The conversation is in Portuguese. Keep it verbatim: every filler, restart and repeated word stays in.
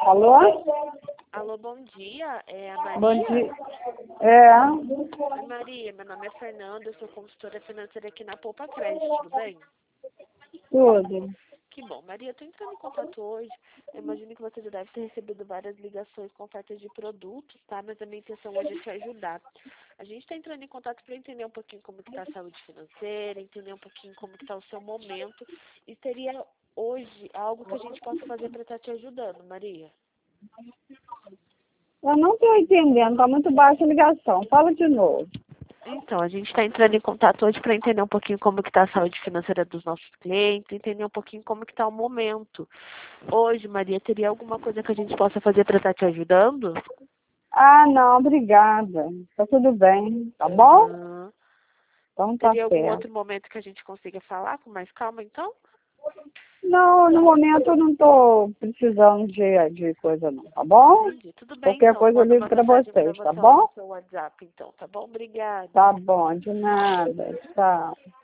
Alô? Alô, bom dia. É a Maria? Bom dia. É. Oi, Maria, meu nome é Fernanda, eu sou consultora financeira aqui na Poupa Crédito, tudo bem? Tudo. Que bom. Maria, eu estou entrando em contato hoje. Eu imagino que você já deve ter recebido várias ligações com ofertas de produtos, tá? Mas a minha intenção hoje é te ajudar. A gente está entrando em contato para entender um pouquinho como está a saúde financeira, entender um pouquinho como está o seu momento. E teria hoje algo que a gente possa fazer para estar te ajudando, Maria? Eu não estou entendendo, está muito baixa a ligação. Fala de novo. Então, a gente está entrando em contato hoje para entender um pouquinho como que está a saúde financeira dos nossos clientes, entender um pouquinho como que está o momento. Hoje, Maria, teria alguma coisa que a gente possa fazer para estar te ajudando? Ah, não, obrigada. Tá tudo bem, tá bom? Ah, Então tá teria algum certo. outro momento que a gente consiga falar com mais calma, então? Não, no momento eu não estou precisando de, de coisa não, tá bom? Entendi. Tudo bem, Qualquer então. coisa eu Manda ligo uma para mensagem para vocês, tá você lá no bom? seu WhatsApp, então, tá bom? Obrigada. Tá bom, de nada. Tchau.